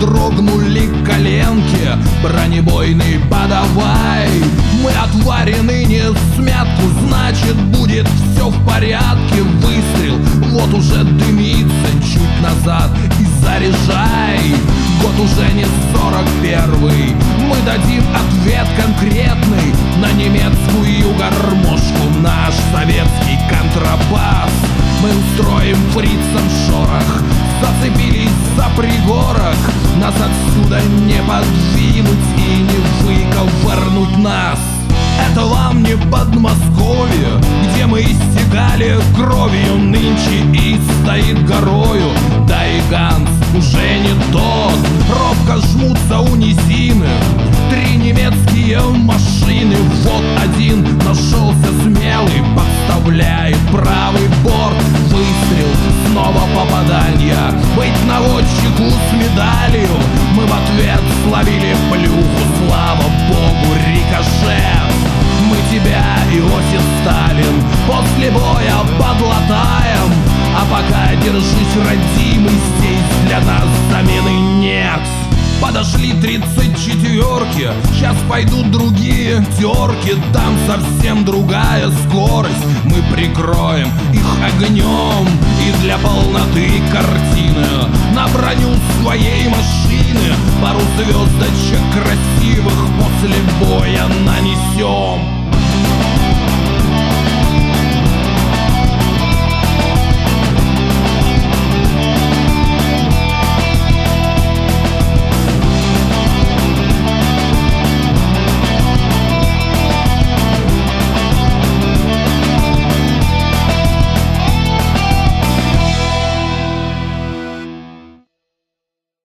дрогнули коленки. Бронебойный подавай. Мы отварены не всмятку, значит будет все в порядке. Выстрел, вот уже дымится чуть назад и заряжай. Год уже не 41-й, мы дадим ответ конкретный на немецкую гармошку, наш советский контрабас. Мы устроим фрицам шорох, зацепились за пригорок. Нас отсюда не подвинуть и не выковырнуть нас. Это вам не Подмосковье, где мы истекали кровью. Нынче и стоит горою, да и Ганс уже не тот. Робко жмутся унизины, 3 немецкие машины. Вот один нашелся смелый, подставляет правый борт. Выстрел, снова попадание, быть наводчику с медалью. Мы в ответ словили плюху, слава богу, рикошет. Мы тебя, Иосиф Сталин, после боя подлатаем. А пока держись, родимый, здесь для нас замены нет. Подошли 34-ки, сейчас пойдут другие терки. Там совсем другая скорость, мы прикроем их огнем. И для полноты картины на броню своей машины пару звездочек красивых после боя нанесем.